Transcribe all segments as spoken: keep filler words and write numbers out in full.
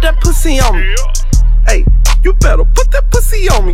that pussy on me. Hey, you better put that pussy on me.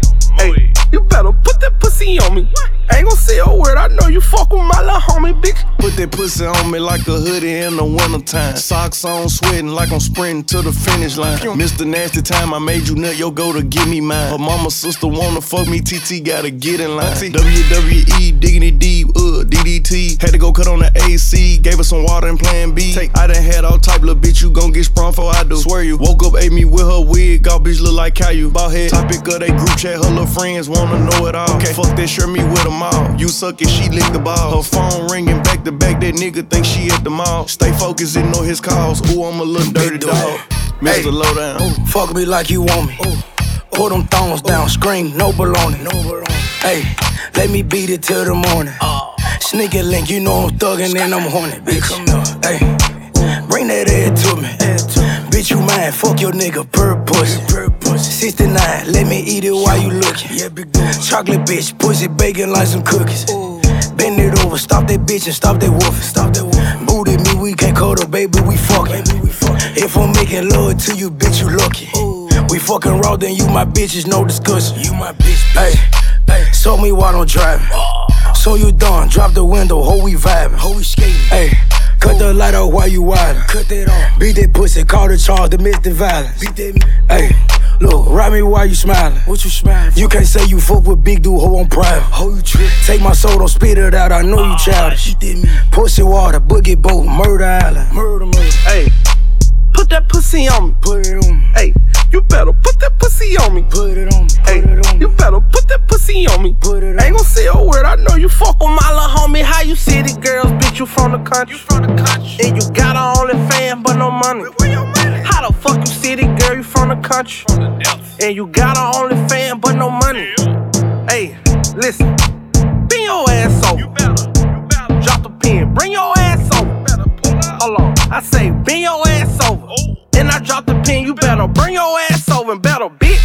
Hey, you better put that pussy on me. I ain't gon' say a word, I know you fuck with my little homie, bitch. Put that pussy on me like a hoodie in the wintertime. Socks on, sweating like I'm sprinting to the finish line. Mister Nasty Time, I made you nut, yo, go to give me mine. Her mama, sister wanna fuck me, T T gotta get in line. W W E, digging it deep, uh, D D T. Had to go cut on the A C, gave her some water and plan B. Take, I done had all type, little bitch, you gon' get sprung for I do. Swear you, woke up, ate me with her wig, all bitch look like Caillou. Ball head, topic of they group chat, her little friends wanna know it all. Okay, fuck that, share me with them all. You suck it, she lick the ball. Her phone ringing back to back, that nigga think she at the mall. Stay focused, ignore his calls. Ooh, I'm a little dirty dog. Mister Hey. Lowdown. Ooh, fuck me like you want me. Ooh. Put them thongs down, scream, no baloney. No Hey, let me beat it till the morning. Uh. Sneaky link, you know I'm thuggin' and I'm horny, bitch. Hey, bring that head to me. Bitch, you mine, fuck your nigga, bird pussy. sixty-nine, let me eat it while you lookin'. Yeah, big dog. Chocolate bitch, pussy bacon like some cookies. Ooh. Bend it over, stop that bitch and stop that wolf. Stop that wolf. Booty me, we can't cuddle, baby, we fuckin'. Baby, we fuckin'. If I'm making love to you, bitch, you lucky. Ooh. We fucking raw, then you my bitches, no discussion. You my bitch, bitch. Hey, hey, show me while I'm driving. Oh. So you done, drop the window, ho, we vibing. Ho, we skating. Hey, cut the light out while you wildin'. Cut that off. Beat that pussy, call the charge, domestic violence. Beat that. Hey. Look, ride me while you smiling. What you smiling for? You can't say you fuck with big dude, ho, I'm private. Ho, you trip. Take my soul, don't spit it out, I know you childish. She did me. Pussy water, boogie boat, murder island. Murder, murder. Hey, put that pussy on me. Put it on me. Hey, you better put that pussy on me. Put it on me. Put Hey, it on me. you better put that pussy on me. Put it on I ain't me. gon' say a word, I know you fuck with my little homie. How you city girls, bitch, you from the country. You from the country. And you got a OnlyFans, but no money. Where, where your money? How the fuck you city girl, you from the country? From the depths. And you got a OnlyFans, but no money. Yeah. Hey, listen, bring your ass over. You better, you better. Drop the pen, bring your ass over. You better pull up. Hold on, I say bring your ass over. Oh. Then I drop the pen, you better bring your ass over and better bitch.